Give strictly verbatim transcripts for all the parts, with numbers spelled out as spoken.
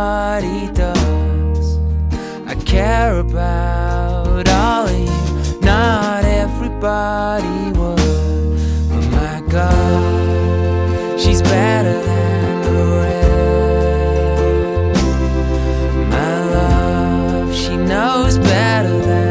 everybody does. I care about all of you, not everybody would. But my God, she's better than the rest. My love, she knows better than the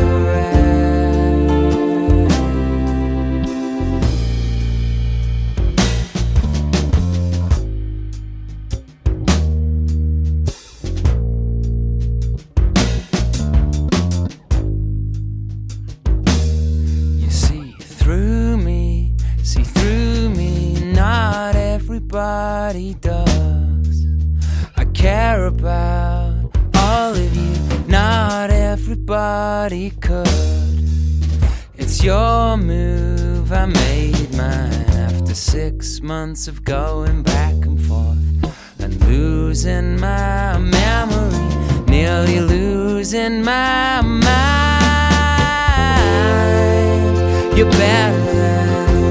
through me, see through me, not everybody does. I care about all of you, not everybody could. It's your move, I made mine after six months of going back and forth and losing my memory, nearly losing my mind. You're better than the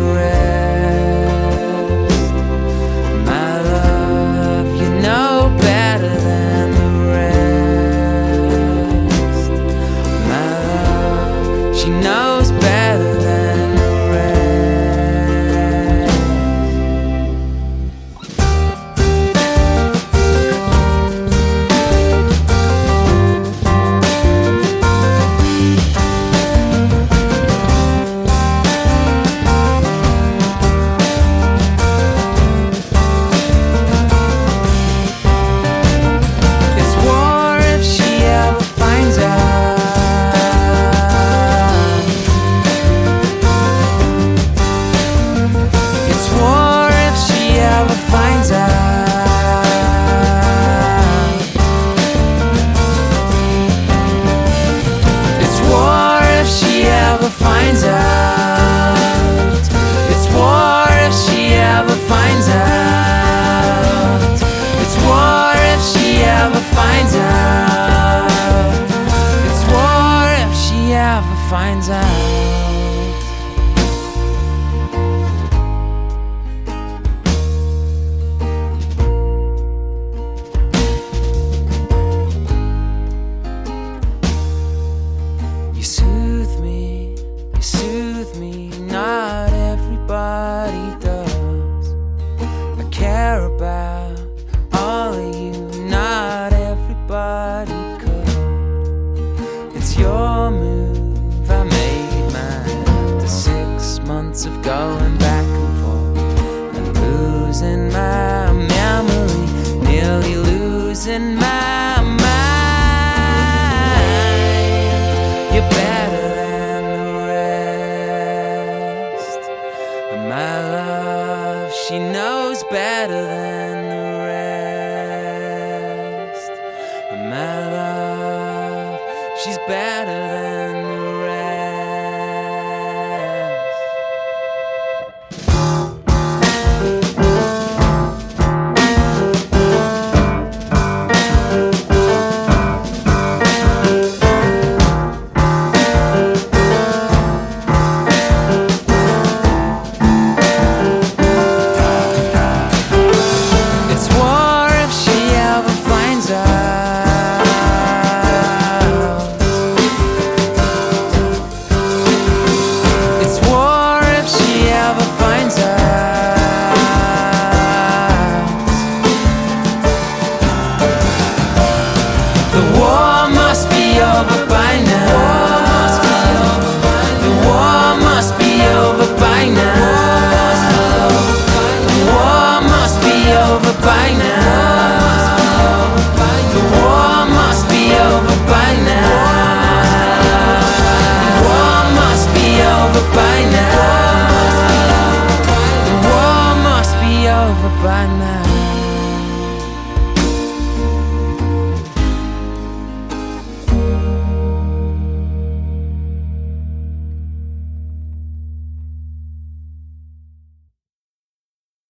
rest. My love, you know better than the rest. My love, she knows better than the finds out. It's war if she ever finds out. It's war if she ever finds out. It's war if she ever finds out. You soothe me, soothe me, not everybody does. I care about all of you, not everybody could. It's your move, I made mine after six months of going back and forth and losing my memory, nearly losing my mind. You're better than my love, she knows better than the rest. My love, she's better than the by now. The war must be over by now. The war must be over by now. The war must be over by now.